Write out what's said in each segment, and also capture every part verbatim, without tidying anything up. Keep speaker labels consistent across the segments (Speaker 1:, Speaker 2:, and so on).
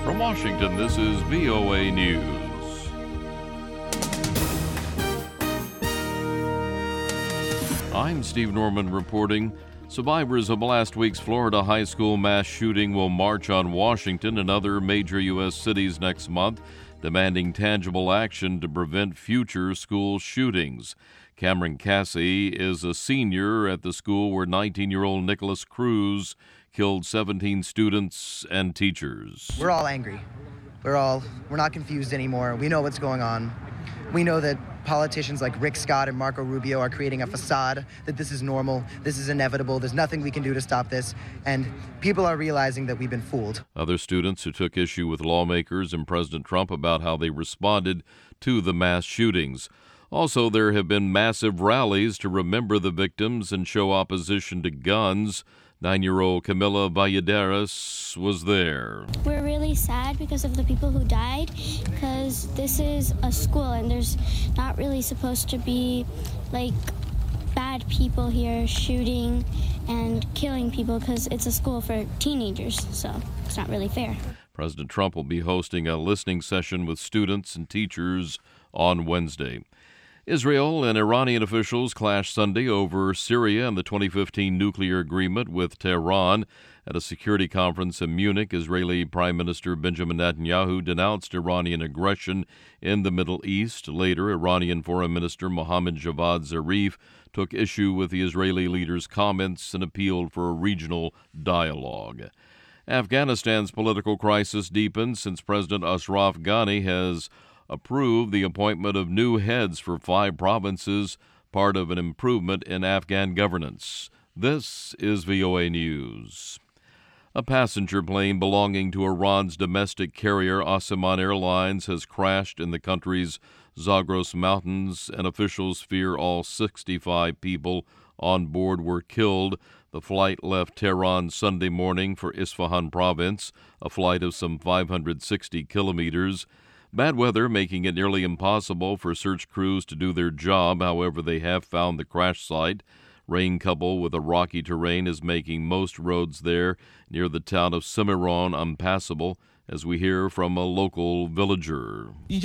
Speaker 1: From Washington, this is V O A News. I'm Steve Norman reporting. Survivors of last week's Florida high school mass shooting will march on Washington and other major U S cities next month, demanding tangible action to prevent future school shootings. Cameron Cassie is a senior at the school where nineteen-year-old Nicholas Cruz killed seventeen students and teachers.
Speaker 2: We're all angry. We're all, we're not confused anymore. We know what's going on. We know that politicians like Rick Scott and Marco Rubio are creating a facade that this is normal, this is inevitable, there's nothing we can do to stop this, and people are realizing that we've been fooled.
Speaker 1: Other students who took issue with lawmakers and President Trump about how they responded to the mass shootings. Also, there have been massive rallies to remember the victims and show opposition to guns. Nine-year-old Camila Valladares was there.
Speaker 3: We're really sad because of the people who died, because this is a school and there's not really supposed to be, like, bad people here shooting and killing people because it's a school for teenagers, so it's not really fair.
Speaker 1: President Trump will be hosting a listening session with students and teachers on Wednesday. Israel and Iranian officials clashed Sunday over Syria and the twenty fifteen nuclear agreement with Tehran. At a security conference in Munich, Israeli Prime Minister Benjamin Netanyahu denounced Iranian aggression in the Middle East. Later, Iranian Foreign Minister Mohammad Javad Zarif took issue with the Israeli leader's comments and appealed for a regional dialogue. Afghanistan's political crisis deepens since President Ashraf Ghani has approved the appointment of new heads for five provinces, part of an improvement in Afghan governance. This is V O A News. A passenger plane belonging to Iran's domestic carrier Aseman Airlines has crashed in the country's Zagros Mountains, and officials fear all sixty-five people on board were killed. The flight left Tehran Sunday morning for Isfahan province, a flight of some five hundred sixty kilometers. Bad weather making it nearly impossible for search crews to do their job. However, they have found the crash site. Rain coupled with a rocky terrain is making most roads there near the town of Cimarron unpassable, as we hear from a local villager.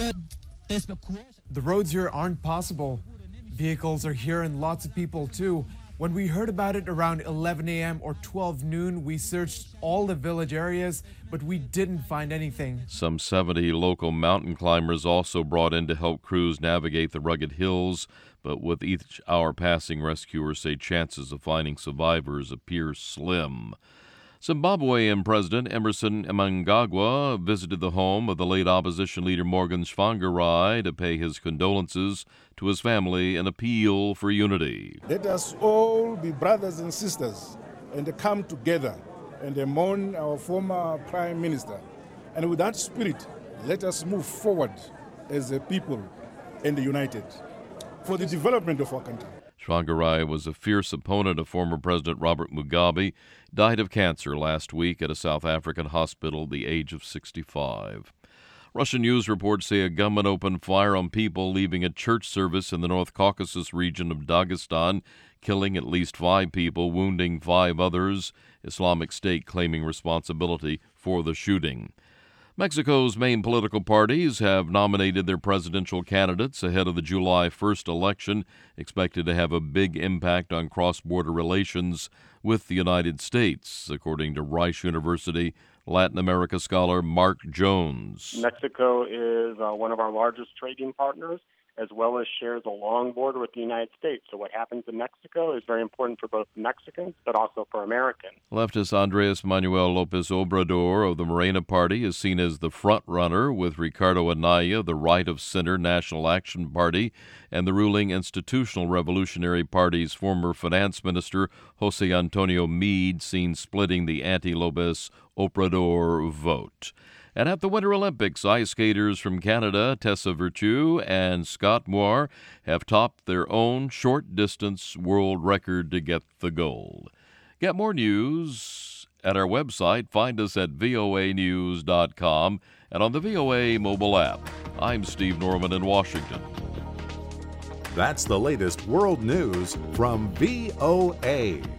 Speaker 4: The roads here aren't possible. Vehicles are here and lots of people too. When we heard about it around eleven a.m. or twelve noon, we searched all the village areas, but we didn't find anything.
Speaker 1: Some seventy local mountain climbers also brought in to help crews navigate the rugged hills, but with each hour passing, rescuers say chances of finding survivors appear slim. Zimbabwean President Emerson Mnangagwa visited the home of the late opposition leader Morgan Tsvangirai to pay his condolences to his family and appeal for unity.
Speaker 5: Let us all be brothers and sisters and come together and mourn our former Prime Minister. And with that spirit, let us move forward as a people and united for the development of our country.
Speaker 1: Tsvangirai was a fierce opponent of former President Robert Mugabe, died of cancer last week at a South African hospital at the age of sixty-five. Russian news reports say a gunman opened fire on people leaving a church service in the North Caucasus region of Dagestan, killing at least five people, wounding five others. Islamic State claiming responsibility for the shooting. Mexico's main political parties have nominated their presidential candidates ahead of the July first election, expected to have a big impact on cross-border relations with the United States, according to Rice University Latin America scholar Mark Jones.
Speaker 6: Mexico is uh, one of our largest trading partners, as well as shares a long border with the United States. So what happens in Mexico is very important for both Mexicans, but also for Americans.
Speaker 1: Leftist Andres Manuel Lopez Obrador of the Morena Party is seen as the front-runner, with Ricardo Anaya, the Right of Center National Action Party, and the ruling Institutional Revolutionary Party's former finance minister, Jose Antonio Meade, seen splitting the anti-Lopez Obrador vote. And at the Winter Olympics, ice skaters from Canada, Tessa Virtue and Scott Moir, have topped their own short-distance world record to get the gold. Get more news at our website. Find us at V O A news dot com and on the V O A mobile app. I'm Steve Norman in Washington.
Speaker 7: That's the latest world news from V O A.